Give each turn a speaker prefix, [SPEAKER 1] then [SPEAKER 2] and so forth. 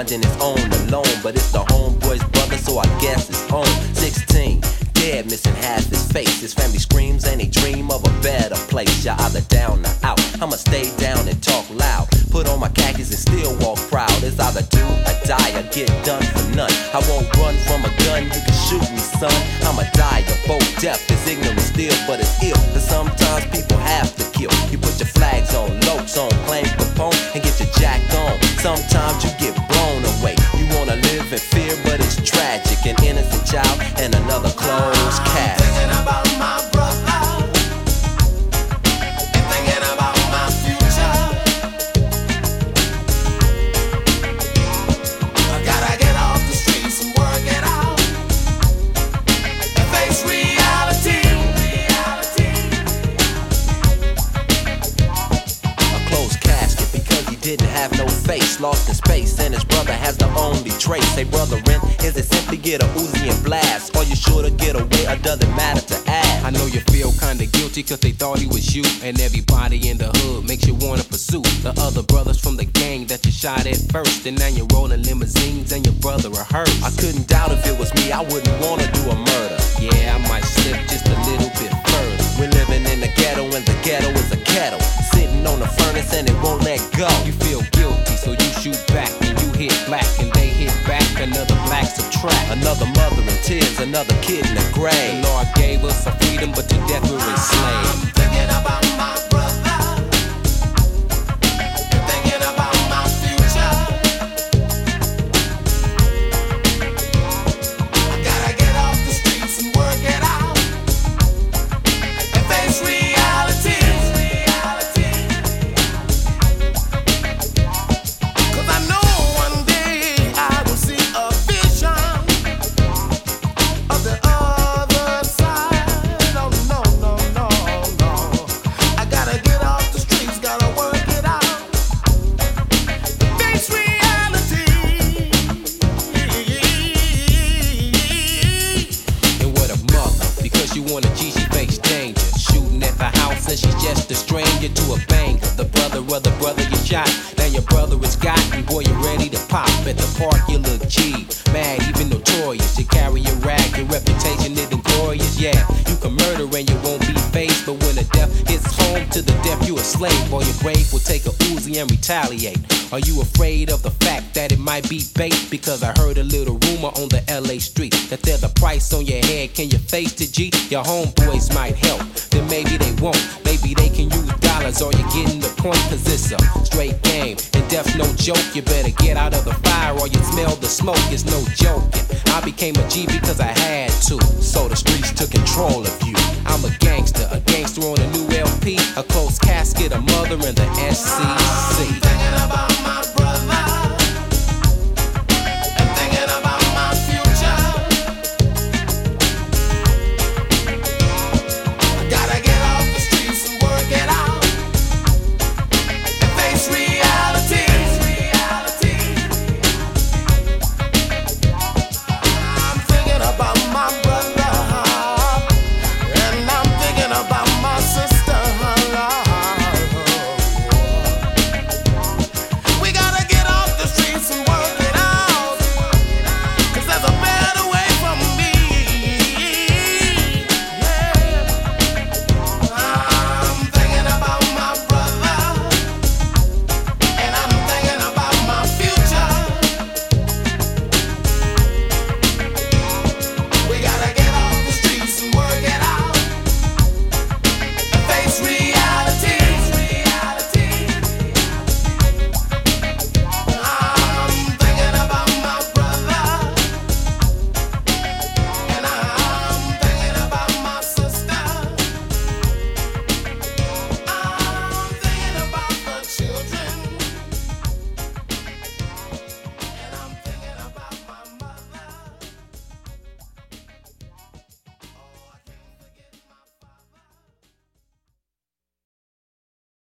[SPEAKER 1] minding his own alone. But it's the homeboy's brother, so I guess it's home. 16, dead, missing half his face. His family screams and they dream of a better place. You're either down or out. I'ma stay down and talk loud. Put on my khakis and still walk proud. It's either do or die or get done for none. I won't run from a gun, you can shoot me, son. I'ma die of both death is ignorant still, but it's ill. Cause sometimes people have to kill. You put your flags on, locs on, claim Capone, and get your jack on. Sometimes you get blown away. You wanna live in fear, but it's tragic. An innocent child and another closed cast.
[SPEAKER 2] Thinking about my brother and thinking about my future. I gotta get off the streets and work it out and face reality.
[SPEAKER 1] A closed casket because he didn't have no face. Lost in space and his brother has the only trace. Hey brother, is it simply get a Uzi and blast? Or you sure to get away or does it matter to ask?
[SPEAKER 3] I know you feel kinda guilty cause they thought he was you. And everybody in the hood makes you wanna pursue the other brothers from the gang that you shot at first. And now you're rolling limousines and your brother a hearse.
[SPEAKER 1] I couldn't doubt if it was me, I wouldn't wanna do a murder.
[SPEAKER 3] Yeah, I might slip just a little bit further.
[SPEAKER 1] We're living in the ghetto and the ghetto is a kettle sitting on the furnace and it won't let go.
[SPEAKER 3] You feel guilty so you shoot back and you hit black and they hit back. Another black subtract.
[SPEAKER 1] Another mother in tears, another kid in the grave.
[SPEAKER 3] The Lord gave us a freedom but to death we're enslaved.
[SPEAKER 2] I'm thinking about my brother and thinking about my future. I gotta get off the streets and work it out and face reality. Cause I know one day I will see a vision of the other side. Oh no, no, no, no. I gotta get off the streets, gotta work it out. Face reality.
[SPEAKER 3] And what a mother, because you want a G, she face danger. Shooting at the house and she's just a stranger to a banger. The brother of the brother you shot, now your brother is got, and boy you're ready to pop. At the park you look G, mad, even notorious. You carry a rag, your reputation isn't glorious. Yeah, you can murder and you won't be faced, but when the death hits home to the death you a slave. Boy your brave will take a Uzi and retaliate. Are you afraid of the fact that it might be bait? Because I heard a little rumor on the LA street that there's a price on your head. Can you face the G? Your homeboys might help, then maybe they won't. Maybe they can use dollars or you're getting the point. Cause it's a straight game and death's no joke. You better get out of the fire or you smell the smoke. It's no joking. I became a G because I had to, so the streets took control of you. I'm a gangster on a new LP, a closed casket, a mother in the SCC.
[SPEAKER 2] Thinking about my